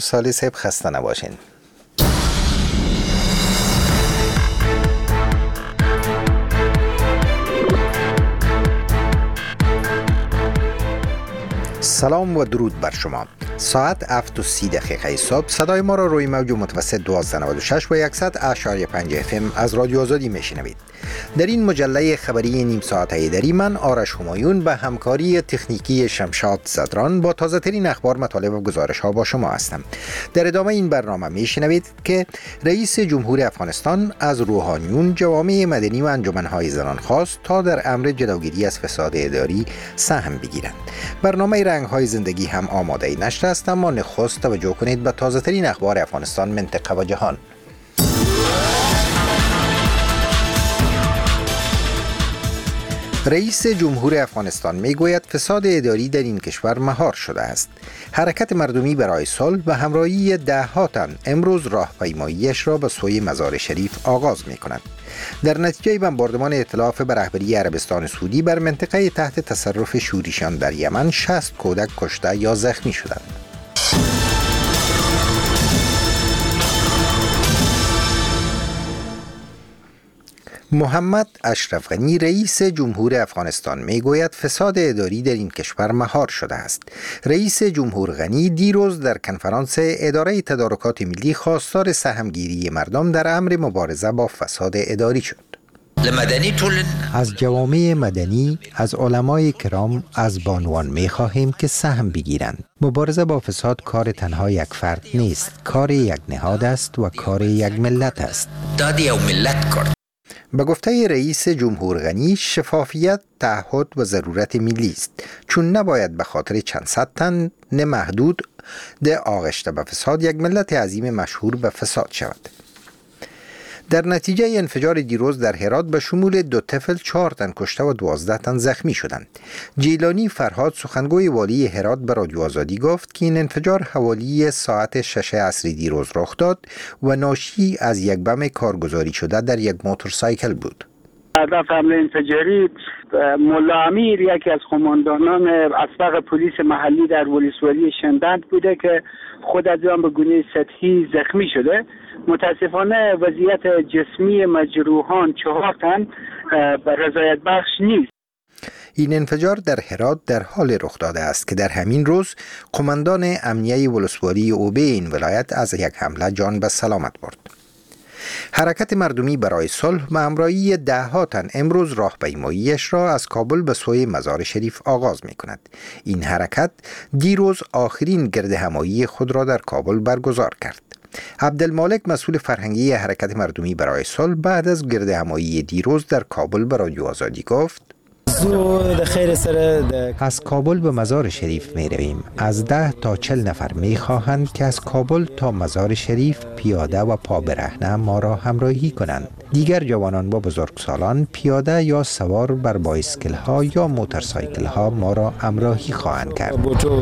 سالی صاحب خسته نباشین. سلام و درود بر شما. ساعت 7:30 صبح صدای ما را روی موج متوسط 1296 و 100.5 FM از رادیو آزادی میشنوید. در این مجله خبری نیم ساعته ایدری من آرش همایون به همکاری تکنیکی شمشاد زدران با تازه ترین اخبار، مطالب و گزارش ها با شما هستم. در ادامه این برنامه میشنوید که رئیس جمهور افغانستان از روحانیون، جوامع مدنی و انجمنهای زنان خواست تا در امر جلوگیری از فساد اداری سهم بگیرند. برنامه رنگ‌های زندگی هم آماده نشر است، اما نخست توجه کنید به تازه ترین اخبار افغانستان، منطقه و جهان. رئیس جمهور افغانستان میگوید فساد اداری در این کشور مهار شده است. حرکت مردمی برای صلح به همراهی ده‌ها تن امروز راهپیماییش را به سوی مزار شریف آغاز می کند. در نتیجه بمباردمان ائتلاف به رهبری عربستان سعودی بر منطقه تحت تصرف شوریشان در یمن 60 کودک کشته یا زخمی شدند. محمد اشرف غنی رئیس جمهور افغانستان میگوید فساد اداری در این کشور مهار شده است. رئیس جمهور غنی دیروز در کنفرانس اداره تدارکات ملی خواستار سهمگیری مردم در امر مبارزه با فساد اداری شد. از جوامع مدنی، از علمای کرام، از بانوان می‌خواهیم که سهم بگیرند. مبارزه با فساد کار تنها یک فرد نیست، کار یک نهاد است و کار یک ملت است. به گفته رئیس جمهور غنی، شفافیت، تعهد و ضرورت ملی است، چون نباید به خاطر چند صد تن محدود ده آغشته به فساد یک ملت عظیم مشهور به فساد شود. در نتیجه انفجار دیروز در هرات به شمول 2 طفل 4 تن کشته و 12 تن زخمی شدند. جیلانی فرهاد، سخنگوی والی هرات، به رادیو آزادی گفت که این انفجار حوالی ساعت 6 عصری دیروز رخ داد و ناشی از یک بم کارگزاری شده در یک موتورسایکل بود. هدف حمله انفجاری ملا امیر، یکی از قماندانان اسبق پلیس محلی در ولسوالی شندند بوده که خود از آن به گونه سطحی زخمی شده. متاسفانه وضعیت جسمی مجروحان 4 تن رضایت بخش نیست. این انفجار در هرات در حال رخ داده است که در همین روز قماندان امنیه ولسوالی اوبه این ولایت از یک حمله جان به سلامت برد. حرکت مردمی برای صلح به همراهی ده‌ها تن امروز راهپیماییش را از کابل به سوی مزار شریف آغاز می کند. این حرکت دیروز آخرین گردهمایی خود را در کابل برگزار کرد. عبدالمالک، مسئول فرهنگی حرکت مردمی برای صلح، بعد از گردهمایی دیروز در کابل به رادیو آزادی گفت: از کابل به مزار شریف می رویم. از 10 تا 40 نفر می خواهند که از کابل تا مزار شریف پیاده و پا برهنه ما را همراهی کنند. دیگر جوانان و بزرگسالان پیاده یا سوار بر بایسکل ها یا موتورسایکل ها ما را همراهی خواهند کرد.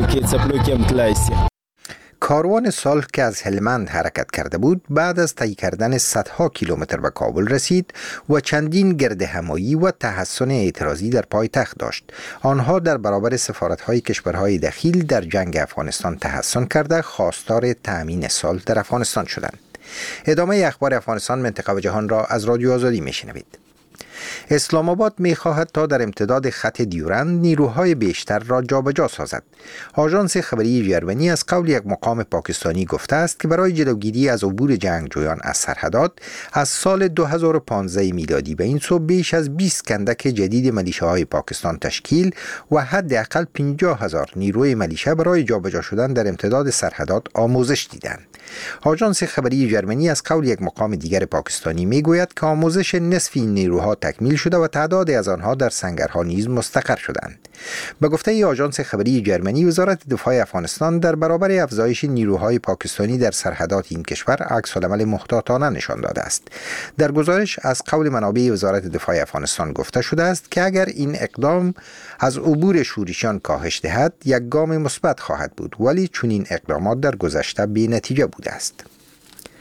کاروان صلح که از هلمند حرکت کرده بود بعد از طی کردن صدها کیلومتر به کابل رسید و چندین گردهمایی و تحصن اعتراضی در پایتخت داشت. آنها در برابر سفارت‌های کشورهای دخیل در جنگ افغانستان تحصن کرده خواستار تأمین صلح در افغانستان شدند. ادامه اخبار افغانستان، منطقه و جهان را از رادیو آزادی میشنوید. اسلام آباد می‌خواهد تا در امتداد خط دیورند نیروهای بیشتر را جابجا سازد. آژانس خبری جرمنی از قول یک مقام پاکستانی گفته است که برای جلوگیری از عبور جنگجویان از سرحدات از سال 2015 میلادی به این سو بیش از 20 کندک جدید ملیشه‌های پاکستان تشکیل و حداقل 50,000 نیروی ملیشه برای جابجا شدن در امتداد سرحدات آموزش دیدند. آژانس خبری جرمنی از قول یک مقام دیگر پاکستانی میگوید که آموزش نصف این نیروها تکمیل شده و تعدادی از آنها در سنگرها نیز مستقر شدند. به گفته ای آژانس خبری جرمنی، وزارت دفاع افغانستان در برابر افزایش نیروهای پاکستانی در سرحدات این کشور عکس‌العمل محتاطانه نشان داده است. در گزارش از قول منابع وزارت دفاع افغانستان گفته شده است که اگر این اقدام از عبور شوریشان کاهش دهد یک گام مثبت خواهد بود، ولی چون این اقدامات در گذشته بی‌نتیجه بوده است.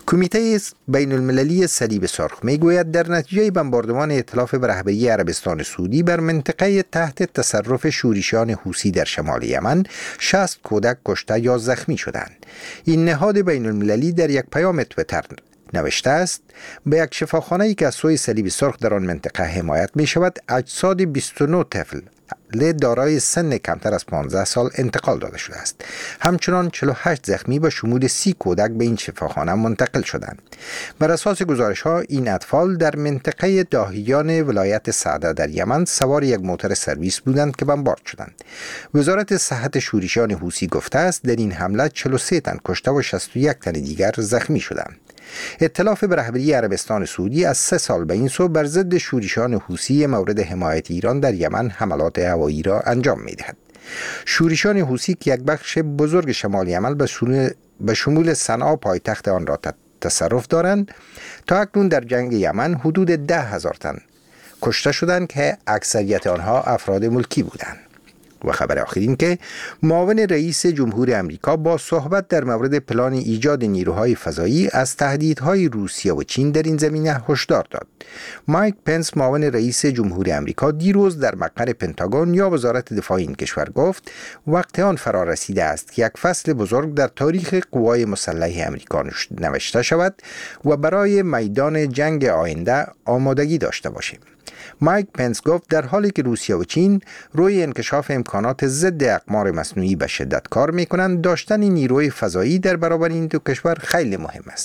کمیته بین المللی صلیب سرخ میگوید در نتیجه بمباردمان ائتلاف به رهبری عربستان سعودی بر منطقه تحت تصرف شورشیان حوثی در شمال یمن 60 کودک کشته یا زخمی شدند. این نهاد بین المللی در یک پیام توییتر نوشته است: به یک شفاخانه‌ای که از سوی صلیب سرخ در آن منطقه حمایت می شود اجساد 29 طفل دارای سن کمتر از 15 سال انتقال داده شده است. همچنان 48 زخمی به شمول 30 کودک به این شفاخانه منتقل شدند. بر اساس گزارش ها این اطفال در منطقه داهیان ولایت سعده در یمن سوار یک موتور سرویس بودند که بمبارد شدند. وزارت صحت شورشیان حوثی گفته است در این حمله 43 تن کشته و 61 تن دیگر زخمی شدند. ائتلاف به رهبری عربستان سعودی از 3 سال به این سو بر ضد شورشیان حوثی مورد حمایت ایران در یمن حملات هوایی را انجام می‌دهد. شورشیان حوثی که یک بخش بزرگ شمال یمن به شمول صنعا پایتخت آن را تصرف دارند، تا اکنون در جنگ یمن حدود 10,000 تن کشته شدند که اکثریت آنها افراد ملکی بودند. و خبر آخر این که معاون رئیس جمهور امریکا با صحبت در مورد پلان ایجاد نیروهای فضایی از تهدیدهای روسیه و چین در این زمینه هشدار داد. مایک پنس معاون رئیس جمهور امریکا دیروز در مقر پنتاگون یا وزارت دفاع این کشور گفت وقت آن فرا رسیده است که یک فصل بزرگ در تاریخ قوای مسلح امریکا نوشته شود و برای میدان جنگ آینده آمادگی داشته باشیم. مایک پنس گفت در حالی که روسیه و چین روی انکشاف امکانات ضد اقمار مصنوعی به شدت کار می‌کنند، داشتن نیروی فضایی در برابر این دو کشور خیلی مهم است.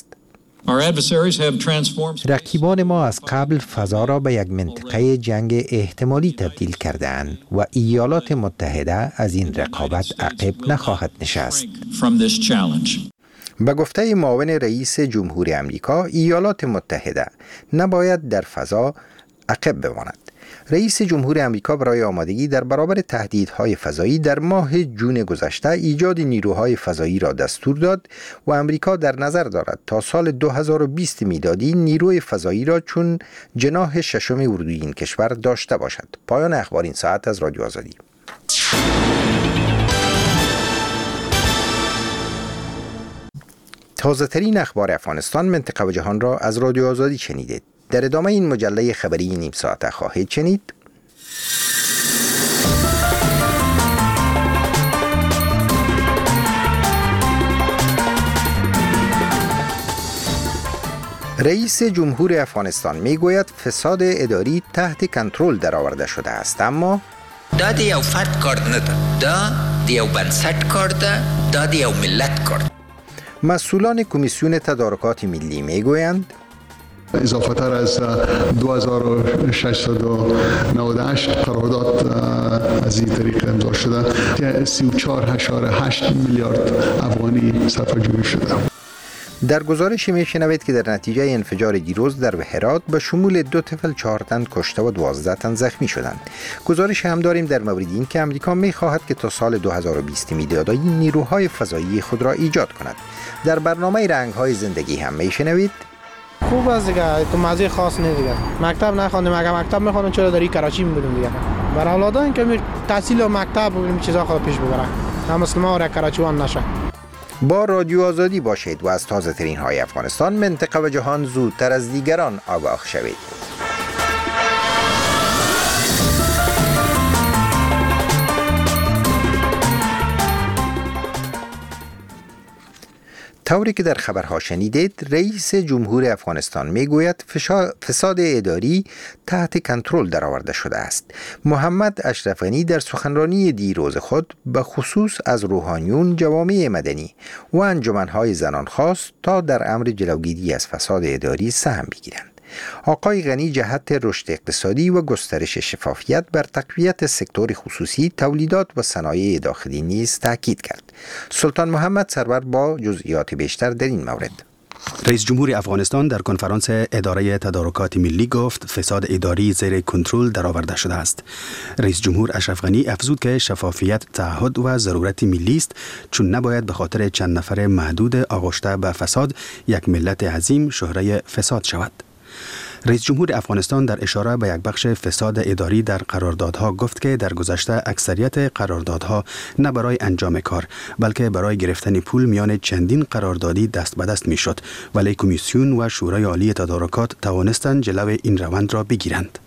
رقیبان ما از قبل فضا را به یک منطقه جنگ احتمالی تبدیل کرده‌اند و ایالات متحده از این رقابت عقب نخواهد نشست. به گفته معاون رئیس جمهور امریکا، ایالات متحده نباید در فضا عقب بماند. رئیس جمهور امریکا برای آمادگی در برابر تهدیدهای فضایی در ماه جون گذشته ایجاد نیروهای فضایی را دستور داد و امریکا در نظر دارد تا سال 2020 میلادی نیروی فضایی را چون جناح ششم اردوی این کشور داشته باشد. پایان اخبار این ساعت از رادیو آزادی. تازه ترین اخبار افغانستان، منطقه و جهان را از رادیو آزادی شنیدید. در ادامه این مجله خبری نیم ساعته خواهید شنید: رئیس جمهور افغانستان میگوید فساد اداری تحت کنترل درآورده شده است، اما دا د یو فرد کار نه ده، دا د یو بنسټ کار ده، دا د یو ملت کار ده. مسئولان کمیسیون تدارکات ملی میگویند اضافه تر از 2698 قرارداد از این طریق امضا شده که 34.8 میلیارد افغانی صرفه‌جویی شده. در گزارشی میشنوید که در نتیجه انفجار دیروز در بهرات به شمول 2 طفل 4 تن کشته و 12 تن زخمی شدند. گزارش هم داریم در مورد این که امریکا میخواهد که تا سال 2020 میلادی نیروهای فضایی خود را ایجاد کند. در برنامه رنگ‌های زندگی هم میشنوید خوب است دیگه، تو مزه خاص نه دیگه. مکتب نخوندیم، اگه مکتب میخوانیم چرا داری کراچی میبودیم دیگه. برای اولادا این که تحصیل و مکتب و این چیزا خود پیش ببرن. هم مسلمان را کراچیوان نشه. با رادیو آزادی باشید و از تازه ترین های افغانستان، منطقه و جهان زودتر از دیگران آگاه شوید. طوری که در خبرها شنیدید، رئیس جمهور افغانستان میگوید فساد اداری تحت کنترل درآورده شده است. محمد اشرف غنی در سخنرانی دیروز خود به خصوص از روحانیون، جوامع مدنی و انجمنهای زنان خواست تا در امر جلوگیری از فساد اداری سهم بگیرند. آقای غنی جهت رشد اقتصادی و گسترش شفافیت بر تقویت سکتور خصوصی، تولیدات و صنایع داخلی نیز تاکید کرد. سلطان محمد سرور با جزئیات بیشتر در این مورد. رئیس جمهور افغانستان در کنفرانس اداره تدارکات ملی گفت فساد اداری زیر کنترل درآورده شده است. رئیس جمهور اشرف غنی افزود که شفافیت تعهد و ضرورت ملی است، چون نباید به خاطر چند نفر محدود آغشته به فساد یک ملت عظیم شهره فساد شود. رئیس جمهور افغانستان در اشاره به یک بخش فساد اداری در قراردادها گفت که در گذشته اکثریت قراردادها نه برای انجام کار بلکه برای گرفتن پول میان چندین قراردادی دست به دست میشد، ولی کمیسیون و شورای عالی تدارکات توانستند جلو این روند را بگیرند.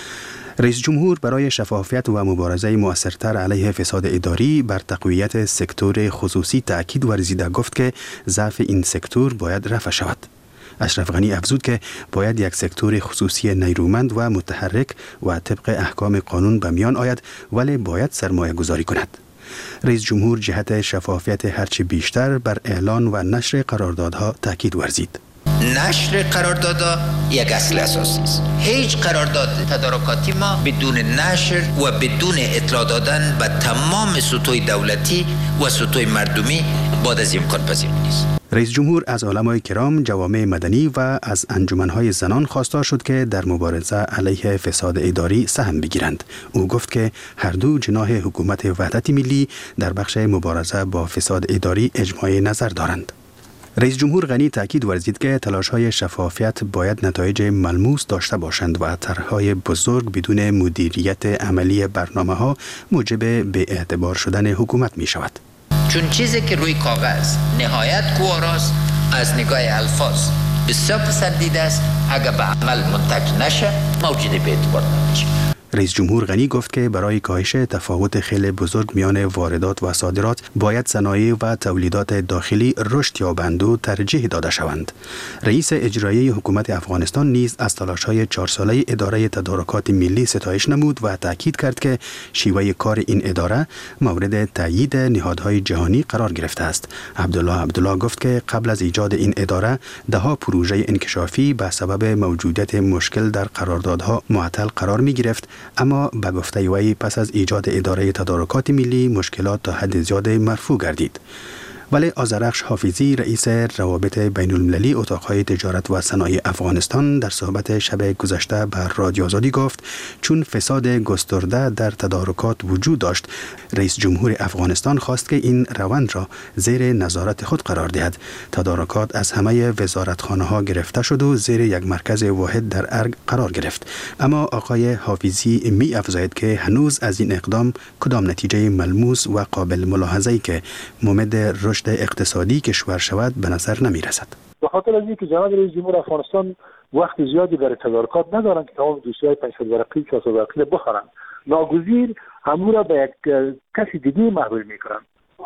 رئیس جمهور برای شفافیت و مبارزه مؤثرتر علیه فساد اداری بر تقویت سکتور خصوصی تاکید ورزیده گفت که ضعف این سکتور باید رفع شود. اشرف غنی افزود که باید یک سکتور خصوصی نیرومند و متحرک و طبق احکام قانون به میان آید، ولی باید سرمایه گذاری کند. رئیس جمهور جهت شفافیت هرچی بیشتر بر اعلان و نشر قراردادها تاکید ورزید. نشر قراردادها یک اصل اساسی است. هیچ قرارداد تدارکاتی ما بدون نشر و بدون اطلاع دادن به تمام سطوح دولتی و سطوح مردمی بعد از امکان پذیر نیست. رئیس جمهور از علمای کرام، جوامع مدنی و از انجمنهای زنان خواستار شد که در مبارزه علیه فساد اداری سهم بگیرند. او گفت که هر دو جناح حکومت وحدت ملی در بخش مبارزه با فساد اداری اجماع نظر دارند. رئیس جمهور غنی تاکید ورزید که تلاش‌های شفافیت باید نتایج ملموس داشته باشند و طرح‌های بزرگ بدون مدیریت عملی برنامه‌ها موجب بی‌اعتبار شدن حکومت می‌شود. چون چیزی که روی کاغذ نهایت گواراست از نگاه الفاظ بسیار پسندیده است، اگر به عمل منتج نشه موجود بی‌اعتبار نمیشه. رئیس جمهور غنی گفت که برای کاهش تفاوت خیلی بزرگ میان واردات و صادرات باید صنایع و تولیدات داخلی رشد یابند و ترجیح داده شوند. رئیس اجرایی حکومت افغانستان نیز از تلاش‌های 4 ساله اداره تدارکات ملی ستایش نمود و تاکید کرد که شیوه کار این اداره مورد تایید نهادهای جهانی قرار گرفته است. عبدالله گفت که قبل از ایجاد این اداره ده‌ها پروژه انکشافی به سبب موجودیت مشکل در قراردادها معطل قرار می‌گرفت، اما به گفته وی پس از ایجاد اداره تدارکات ملی مشکلات تا حد زیاد مرفوع گردید. ولی آذرخش حافظی، رئیس روابط بین المللی اتاقهای تجارت و صنایع افغانستان، در صحبت شب گذشته بر رادیو آزادی گفت چون فساد گسترده در تدارکات وجود داشت، رئیس جمهور افغانستان خواست که این روند را زیر نظارت خود قرار دهد. تدارکات از همه وزارتخانه‌ها گرفته شد و زیر یک مرکز واحد در ارگ قرار گرفت. اما آقای حافظی می افزاید که هنوز از این اقدام کدام نتیجه ملموس و قابل ملاحظه‌ای که ممد رشد اقتصادی کشور شود به نظر نمی رسد. به خاطر از اینکه جناب رئیس جمهور افغانستان وقت زیادی برای تدارکات ندارند که تمام دوسیهای 500 ورقی 400 ورقی بخورند، ناگزیر همون را به یک کسی دیگه محول میکنند.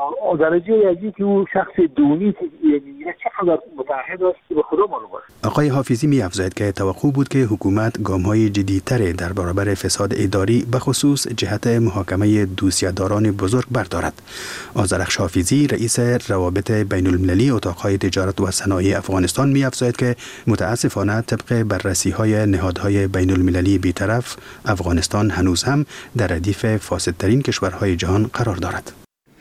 درجه یکی که او شخص دونی چقدر متعهد است به خدا معلوم است. آقای حافظی می افزاید که توقع بود که حکومت گام‌های جدی‌تری در برابر فساد اداری به خصوص جهت محاکمه دوسیه‌داران بزرگ بردارد. آذرخش حافظی، رئیس روابط بین المللی اتاقهای تجارت و صنایع افغانستان می افزاید که متاسفانه طبق بررسی‌های نهادهای بین المللی بی‌طرف، افغانستان هنوز هم در ردیف فاسدترین کشورهای جهان قرار دارد.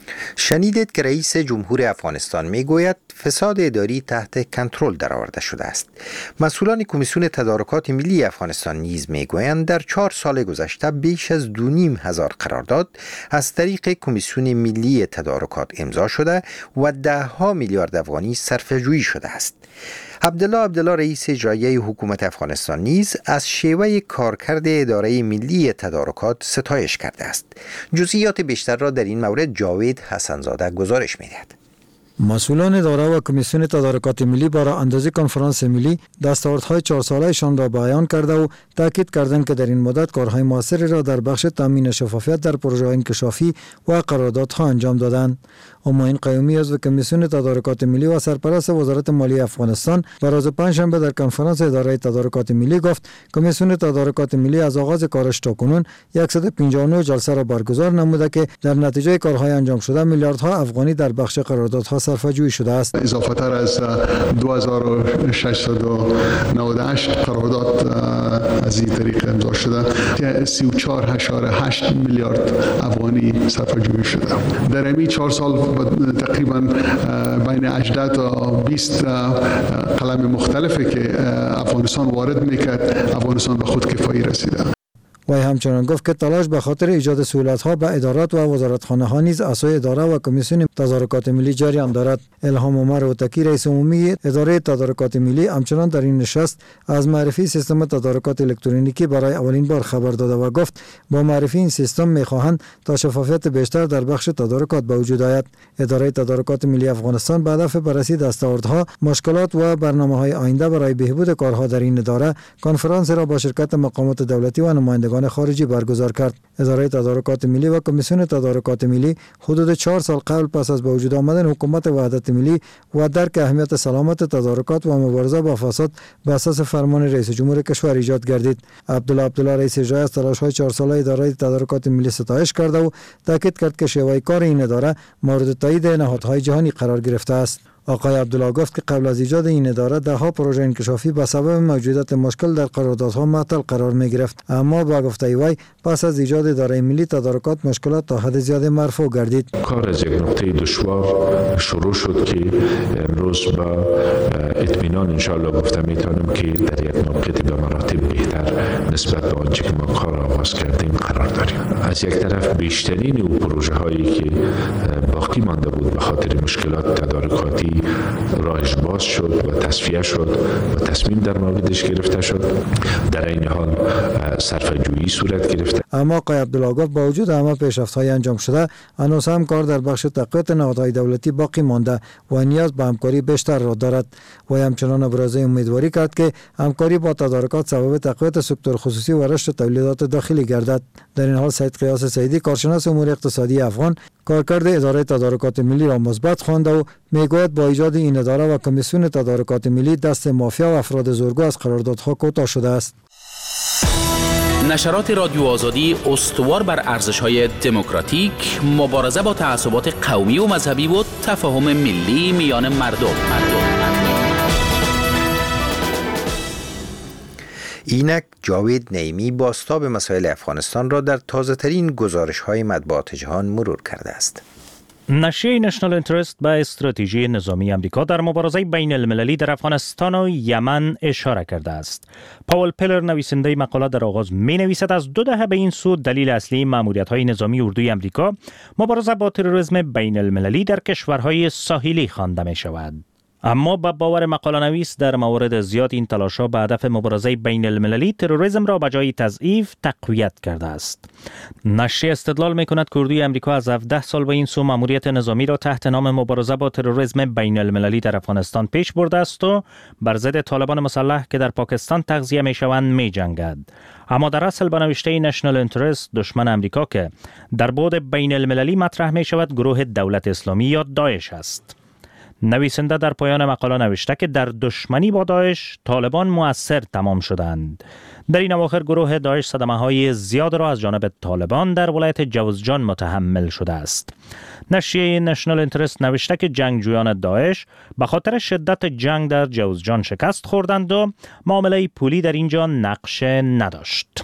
شنیدید که رئیس جمهور افغانستان میگوید فساد اداری تحت کنترل درآورده شده است. مسئولان کمیسیون تدارکات ملی افغانستان نیز میگویند در 4 سال گذشته بیش از 2,500 قرارداد از طریق کمیسیون ملی تدارکات امضا شده و 10 میلیارد افغانی صرفه‌جویی شده است. عبدالله رئیس اجرایی حکومت افغانستان نیز از شیوه کارکرد اداره ملی تدارکات ستایش کرده است. جزئیات بیشتر را در این مورد جاوید حسنزاده گزارش می‌دهد. مسئولان اداره و کمیسیون تدارکات ملی برای اندازه کنفرانس ملی دستاوردهای 4 ساله‌شان را بیان کرده و تاکید کردند که در این مدت کارهای موثری را در بخش تامین شفافیت در پروژه انکشافی و قراردادها انجام دادند. اماین قیومی عضو کمیسیون تدارکات ملی و سرپرست وزارت مالیه افغانستان بر روز پنجشنبه در کنفرانس اداره تدارکات ملی گفت کمیسیون تدارکات ملی از آغاز کارش تاکنون 159 جلسه را برگزار نموده که در نتیجه کارهای انجام شده میلیاردها افغانی در بخش قراردادها صرفه‌جویی شده است. اضافه تر از 2698 قرارداد از این طریق امضا شده، 34.8 میلیارد افغانی صرفه‌جویی شده. در همین 4 سال تقریبا بین 18 تا 20 قلم مختلفی که افغانستان وارد میکرد، افغانستان به خود کفایی رسیده. وی همچنان گفت که تلاش به خاطر ایجاد سهولت‌ها به ادارات و وزارتخانه‌ها نیز اساس اداره و کمیسیون تدارکات ملی جریان دارد. الهام عمر اوتکی رئیس عمومی اداره تدارکات ملی همچنان در این نشست از معرفی سیستم تدارکات الکترونیکی برای اولین بار خبر داده و گفت با معرفی این سیستم می‌خواهند تا شفافیت بیشتر در بخش تدارکات به وجود آید. اداره تدارکات ملی افغانستان به هدف بررسی دستاوردها، مشکلات و برنامه‌های آینده برای بهبود کارها در این اداره کنفرانس را با شرکت مقامات دولتی و نمایندگان خارجی برگزار کرد. اداره تدارکات ملی و کمیسیون تدارکات ملی حدود 4 سال قبل پس از به وجود آمدن حکومت وحدت ملی و درک اهمیت سلامت تدارکات و مبارزه با فساد بر اساس فرمان رئیس جمهور کشور ایجاد گردید. عبدالله رئیس اجرایی از تلاش‌های 4 ساله اداره تدارکات ملی ستایش کرده و تاکید کرد که شیوه کار این اداره مورد تایید نهادهای جهانی قرار گرفته است. آقای عبدالله گفت که قبل از ایجاد این اداره ده‌ها پروژه انکشافی به سبب موجودیت مشکل در قراردادها معطل قرار می گرفت، اما با گفته وی پس از ایجاد اداره ملی تدارکات مشکلات تا حد زیاد مرفوع گردید. کار از یک نقطه دشوار شروع شد که امروز با اطمینان انشاءالله گفته میتونم که در یک موقعیت به مراتب بهتر نسبت به آنچه که ما کار آغاز کردیم قرار داریم. از یک طرف بیشترین او پروژه هایی که باقی مانده بود به خاطر مشکلات تدارکاتی راهش باز شد و تصفیه شد و تصمیم در موردش گرفته شد. در این حال صرفه‌جویی صورت گرفته. اما آقای عبدالله گفت با وجود همه پیشرفت‌های انجام شده هنوز هم کار در بخش تقویت نهادهای دولتی باقی مانده و نیاز به همکاری بیشتر را دارد. و همچنان ابراز امیدواری کرد که همکاری با تدارکات سبب تقویت سکتور خصوصی و رشد تولیدات داخلی گردد. در این حال سید قیاس سیدی کارشناس امور اقتصادی افغان کارکرد اداره تدارکات ملی را مثبت خوانده و میگوید با ایجاد این اداره و کمیسیون تدارکات ملی دست مافیا و افراد زورگو از قراردادها کوتاه شده است. نشرات رادیو آزادی استوار بر ارزش‌های دموکراتیک، مبارزه با تعصبات قومی و مذهبی و تفاهم ملی میان مردم. اینک جاوید نعیمی بازتاب مسائل افغانستان را در تازه‌ترین گزارش‌های مطبوعات جهان مرور کرده است. نشریه نشنال اینترست به استراتژی نظامی امریکا در مبارزه بین المللی در افغانستان و یمن اشاره کرده است. پاول پیلر نویسنده مقاله در آغاز می نویسد از 2 دهه به این سو دلیل اصلی ماموریت‌های نظامی اردوی امریکا مبارزه با تروریسم بین المللی در کشورهای ساحلی خوانده می شود. اما با باور مقاله نویس در موارد زیاد این تلاش‌ها به هدف مبارزه بین المللی تروریسم را به جای تضعیف تقویت کرده است. نشریه استدلال می‌کند که اردوی امریکا از 17 سال به این سو ماموریت نظامی را تحت نام مبارزه با تروریسم بین المللی در افغانستان پیش برده است و بر ضد طالبان مسلح که در پاکستان تغذیه می‌شوند می‌جنگد. اما در اصل به نوشته نشنال اینترست دشمن امریکا که در بعد بین المللی مطرح می‌شود گروه دولت اسلامی یا داعش است. نویسنده در پایان مقاله نوشته که در دشمنی با داعش طالبان مؤثر تمام شدند. در این اواخر گروه داعش صدمه‌های زیاد را از جانب طالبان در ولایت جوزجان متحمل شده است. نشریه نشنال اینترست نوشته که جنگجویان داعش به خاطر شدت جنگ در جوزجان شکست خوردند و معامله پولی در اینجا نقش نداشت.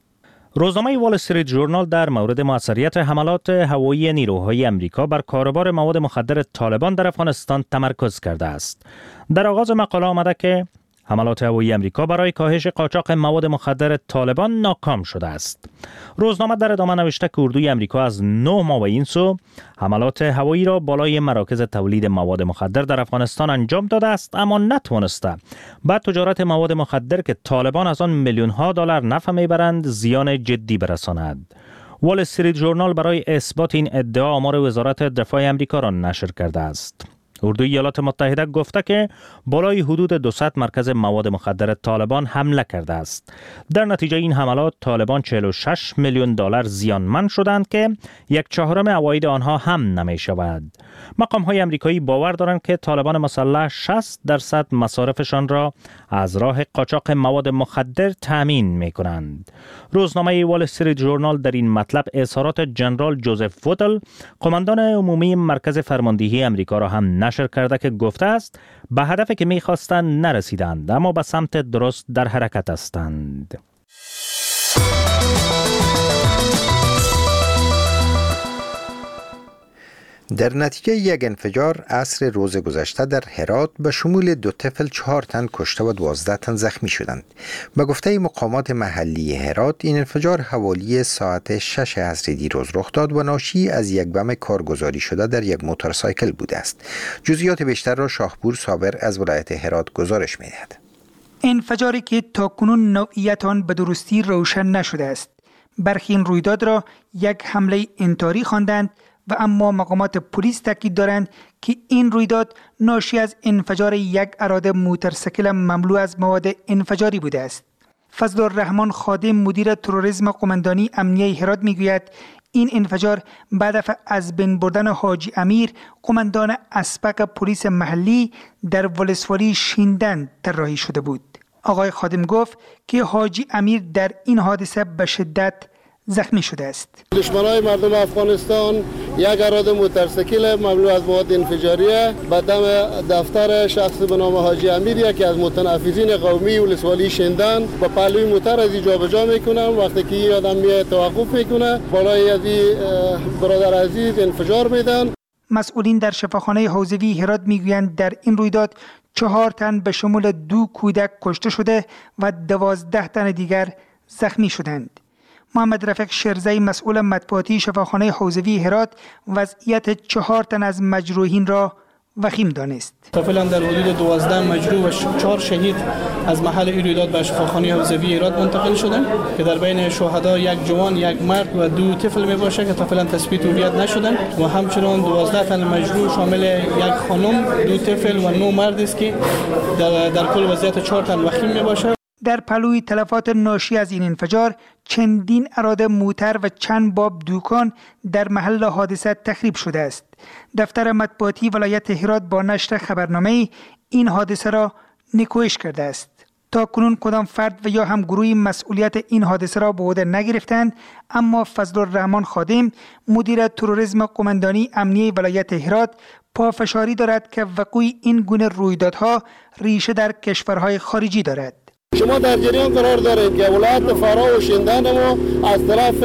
روزنامه وال استریت ژورنال در مورد موثریت حملات هوایی نیروهای امریکا بر کاروبار مواد مخدر طالبان در افغانستان تمرکز کرده است. در آغاز مقاله آمده که حملات هوایی امریکا برای کاهش قاچاق مواد مخدر طالبان ناکام شده است. روزنامه در ادامه نوشته که اردوی امریکا از 9 ماه به این سو حملات هوایی را بالای مراکز تولید مواد مخدر در افغانستان انجام داده است، اما نتوانسته با تجارت مواد مخدر که طالبان از آن میلیون‌ها دلار نفع میبرند زیان جدی برساند. وال استریت ژورنال برای اثبات این ادعا آمار وزارت دفاع امریکا را نشر کرده است. اردوی ایالات متحده گفته که بالای حدود 200 مرکز مواد مخدر طالبان حمله کرده است. در نتیجه این حملات طالبان 46 میلیون دلار زیانمند شدند که 1/4 عواید آنها هم نمی شود. مقام‌های آمریکایی باور دارند که طالبان مسلح 60% مصارفشان را از راه قاچاق مواد مخدر تامین می‌کنند. روزنامه وال استریت ژورنال در این مطلب اظهارات جنرال جوزف وودل، قماندان عمومی مرکز فرماندهی آمریکا را هم نشر کرده که گفته است به هدفی که می‌خواستند نرسیدند، اما به سمت درست در حرکت هستند. در نتیجه یک انفجار عصر روز گذشته در هرات به شمول 2 طفل 4 تن کشته و 12 تن زخمی شدند. به گفته مقامات محلی هرات این انفجار حوالی ساعت 6 عصر دیروز رخ داد و ناشی از یک بم کارگزاری شده در یک موتورسایکل بوده است. جزئیات بیشتر را شاهپور صابر از ولایت هرات گزارش می‌دهد. انفجاری که تاکنون نوعیت آن به درستی روشن نشده است. برخی این رویداد را یک حمله انتحاری خواندند و اما مقامات پلیس تاکید دارند که این رویداد ناشی از انفجار یک اراده موتورسیکل مملو از مواد انفجاری بوده است. فضل الرحمن خادم مدیر تروریسم قماندانی امنیه هرات میگوید این انفجار بعد از بین بردن حاجی امیر قماندان اسبق پلیس محلی در ولسوالی شیندن طراحی شده بود. آقای خادم گفت که حاجی امیر در این حادثه به شدت زخمی شده است. دشمنای مردم افغانستان یک اراده موتورسیکل مملو از مواد انفجاریه به دم دفتر شخص به نام حاجی امیر که از متنفذین قومی ولسوالی شیندن با پهلوی موتور از جابجا میکنن. وقتی که این آدم میاد توقف میکنه بالای از برادر عزیز انفجار میدن. مسئولین در شفاخانه حوزوی هرات میگویند در این رویداد 4 تن به شمول 2 کودک کشته شده و 12 تن دیگر زخمی شدند. محمد رفیق شرزی مسئول مطبوعاتی شفاخانه حوزوی هرات وضعیت 4 تن از مجروحین را وخیم دانست. فعلا در حدود 12 مجروح و 4 شهید از محل این رویداد به شفاخانه حوزوی هرات منتقل شدند که در بین شهدا یک جوان، یک مرد و 2 طفل می باشه که فعلا تثبیت هویت نشدند و همچنین 12 تن مجروح شامل یک خانم، 2 طفل و 9 مرد است که در کل وضعیت 4 تن وخیم می باشه. در پلوی تلفات ناشی از این انفجار چندین اراده موتر و چند باب دوکان در محل حادثه تخریب شده است. دفتر مطبوعاتی ولایت هرات با نشر خبرنامه این حادثه را نکوهش کرده است. تا کنون کدام فرد و یا هم گروهی مسئولیت این حادثه را به عهده نگرفتند، اما فضل الرحمن خادم مدیر تروریسم قماندانی امنیه ولایت هرات پافشاری دارد که وقوع این گونه رویدادها ریشه در کشورهای خارجی دارد. شما در جریان قرار دارید که ولایت فرا و شیندن ما از طرف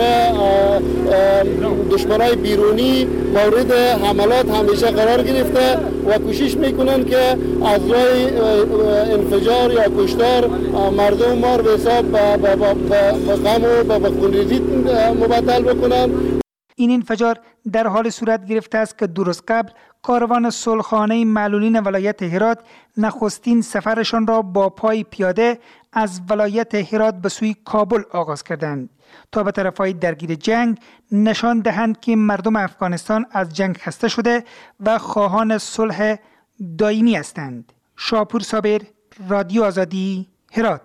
دشمنای بیرونی مورد حملات همیشه قرار گرفته و کوشش میکنن که از راه انفجار یا کشتار مردم ما رو به حساب به غم و به خونریزی مبدل بکنن. این انفجار در حال صورت گرفته است که درست قبل کاروان صلحخانه معلولین ولایت هرات نخستین سفرشان را با پای پیاده از ولایت هرات به سوی کابل آغاز کردند تا به طرفهای درگیر جنگ نشان دهند که مردم افغانستان از جنگ خسته شده و خواهان صلح دائمی هستند. شاپور صابر، رادیو آزادی، هرات.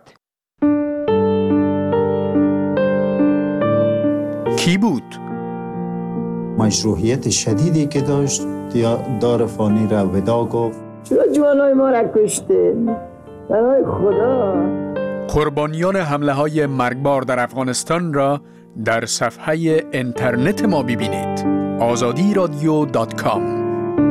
کی بود؟ مشروعیت شدیدی که داشت دار فانی را ودا گفت. چرا جوانای ما را کشتین؟ برای خدا. قربانیان حمله های مرگبار در افغانستان را در صفحه اینترنت ما ببینید. azadiradio.com.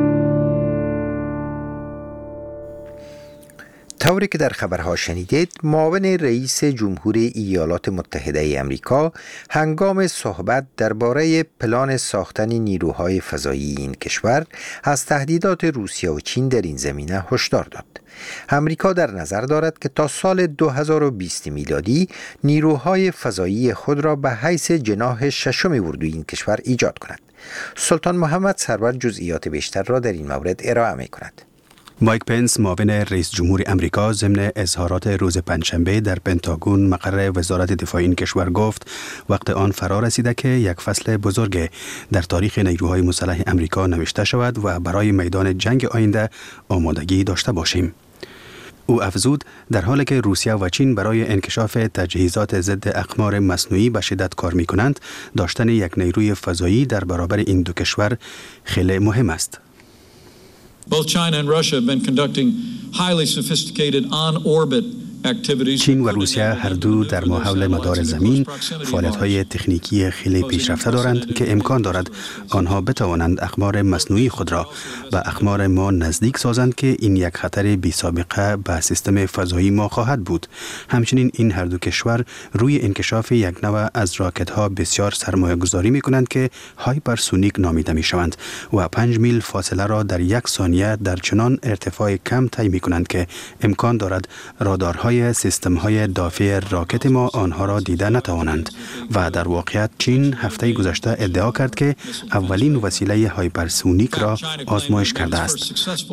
طوری که در خبرها شنیدید، معاون رئیس جمهور ایالات متحده امریکا هنگام صحبت درباره پلان ساختن نیروهای فضایی این کشور از تهدیدات روسیه و چین در این زمینه هشدار داد. امریکا در نظر دارد که تا سال 2020 میلادی نیروهای فضایی خود را به حیث جناح ششم اردوی این کشور ایجاد کند. سلطان محمد سرور جزئیات بیشتر را در این مورد ارائه می کند. مایک پنس معاون رئیس جمهور امریکا ضمن اظهارات روز پنجشنبه در پنتاگون مقر وزارت دفاع این کشور گفت وقت آن فرا رسیده که یک فصل بزرگ در تاریخ نیروهای مسلح امریکا نوشته شود و برای میدان جنگ آینده آمادگی داشته باشیم. او افزود در حالی که روسیه و چین برای انکشاف تجهیزات ضد اقمار مصنوعی به شدت کار می کنند، داشتن یک نیروی فضایی در برابر این دو کشور خیلی مهم است. Both China and Russia have been conducting highly sophisticated on-orbit چین و روسیه هر دو در حول مدار زمین فعالیت‌های تکنیکی خیلی پیشرفته دارند که امکان دارد آنها بتوانند اقمار مصنوعی خود را به اقمار ما نزدیک سازند که این یک خطر بی سابقه به سیستم فضایی ما خواهد بود. همچنین این هر دو کشور روی انکشاف یک نوع از راکت‌ها بسیار سرمایه گذاری می کنند که هایپرسونیک نامیده می شوند و 5 میل فاصله را در یک ثانیه در چنان ارتفاع کم طی می کنند که امکان دارد رادارهای سیستم‌های دافع راکت ما آنها را دیده نتوانند. و در واقعیت چین هفته گذشته ادعا کرد که اولین وسیله هایپرسونیک را آزمایش کرده است.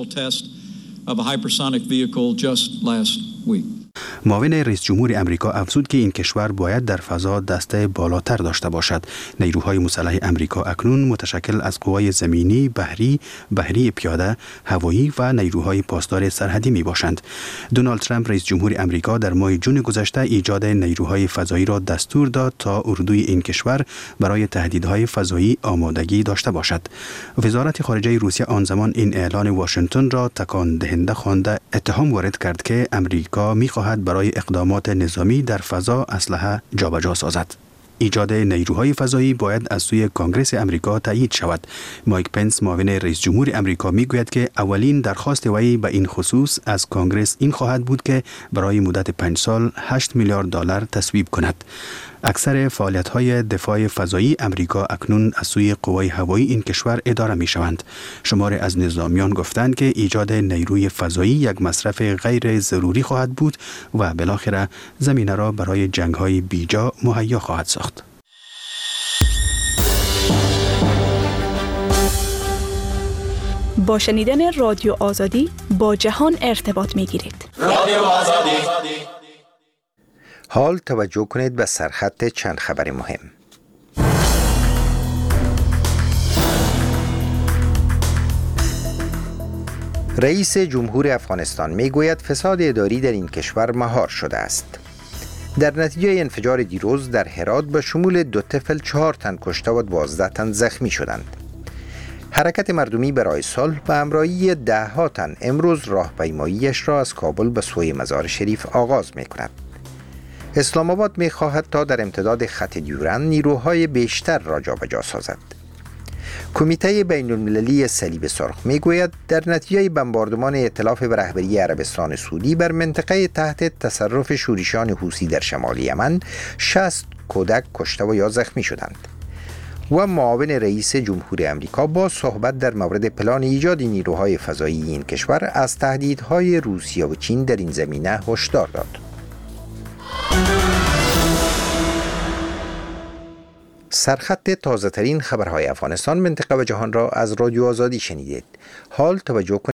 معاون رئیس جمهور امریکا افزود که این کشور باید در فضا دسته بالاتر داشته باشد. نیروهای مسلح امریکا اکنون متشکل از قوای زمینی، بحری پیاده، هوایی و نیروهای پاسدار سرحدی می باشند. دونالد ترامپ رئیس جمهور امریکا در ماه جون گذشته ایجاد نیروهای فضایی را دستور داد تا اردوی این کشور برای تهدیدهای فضایی آمادگی داشته باشد. وزارت خارجه روسیه آن زمان این اعلان واشنگتن را تکان دهنده خوانده اتهام وارد کرد که امریکا می‌خواهد برای اقدامات نظامی در فضا اسلحه جابجا سازد. ایجاد نیروهای فضایی باید از سوی کنگره امریکا تایید شود. مایک پنس معاون رئیس جمهور امریکا میگوید که اولین درخواست وی به این خصوص از کنگره این خواهد بود که برای مدت 5 سال 8 میلیارد دلار تصویب کند. اکثر فعالیت‌های دفاع فضایی امریکا اکنون از سوی قوای هوایی این کشور اداره می‌شوند. شماری از نظامیان گفتند که ایجاد نیروی فضایی یک مصرف غیر ضروری خواهد بود و بالاخره زمینه را برای جنگ‌های بیجا مهیا خواهد ساخت. با شنیدن رادیو آزادی با جهان ارتباط می‌گیرید. رادیو آزادی. حال توجه کنید به سرخط چند خبر مهم. رئیس جمهور افغانستان میگوید فساد اداری در این کشور مهار شده است. در نتیجه انفجار دیروز در هرات به شمول 2 طفل 4 تن کشته و 12 تن زخمی شدند. حرکت مردمی برای صلح به همراهی 10 تن امروز راهپیماییش را از کابل به سوی مزار شریف آغاز می کند. اسلام آباد می خواهد تا در امتداد خط دیورند نیروهای بیشتر را جابجا سازد. کمیته بین المللی صلیب سرخ می گوید در نتیجه بمباردمان ائتلاف به رهبری عربستان سعودی بر منطقه تحت تصرف شورشیان حوثی در شمال یمن 60 کودک کشته و یا زخمی شدند. و معاون رئیس جمهور امریکا با صحبت در مورد پلان ایجاد نیروهای فضایی این کشور از تهدیدهای روسیه و چین در این زمینه هشدار داد. سرخط تازه ترین خبرهای افغانستان، منطقه و جهان را از رادیو آزادی شنیدید. حال توجه